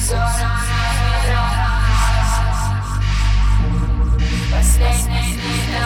Последний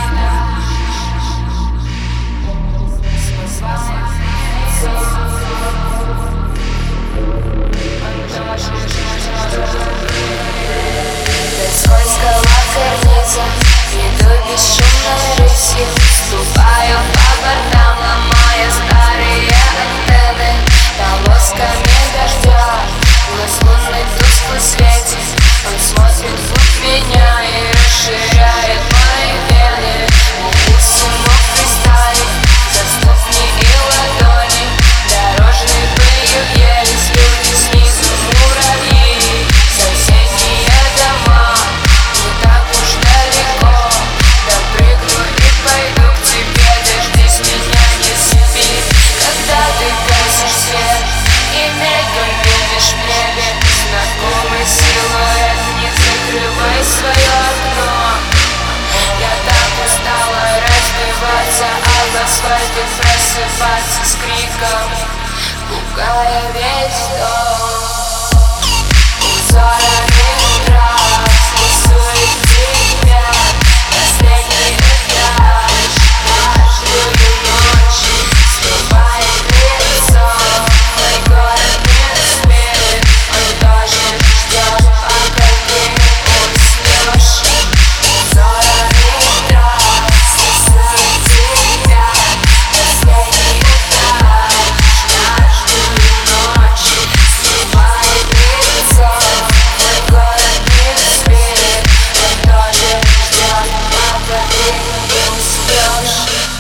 скользкого карниза иду бесшумной рысью, ступаю по бортам, ломая старые антенны. Полосками дождя глаз лунный тускло светит. Он смотрит вглубь меня и расширяет мои вены. Укусы мокрый стали за ступни и ладони. Дорожной пылью елись люди, снизу муравьи. Соседние дома не так уж далеко. Допрыгну и пойду к тебе, дождись меня, не спи. Когда ты гасишь свет и мельком видишь в небе знакомый силуэт, не закрывай свое окно. Я так устала разбиваться об асфальт и просыпаться с криком, пугая весь дом. Узорами трав рисует тебя последний этаж. Каждую ночь скрывает лицо. Мой город не спит, он тоже ждет, пока ты уснешь. Узорами трав рисует тебя последний этаж. Каждую ночь скрывает лицо. Мой город не спит, он тоже ждет, пока ты уснешь.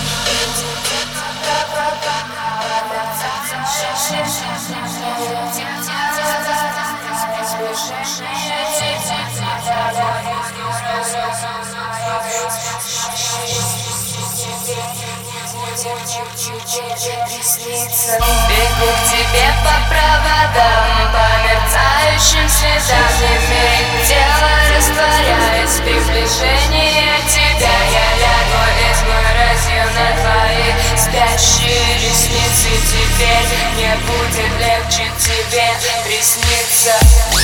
Бегу к тебе по проводам, по мерцающим следам. Имеет тело, растворяясь в приближении тебя. Я лягу изморозью на твои спящие ресницы. Теперь мне будет легче тебе присниться.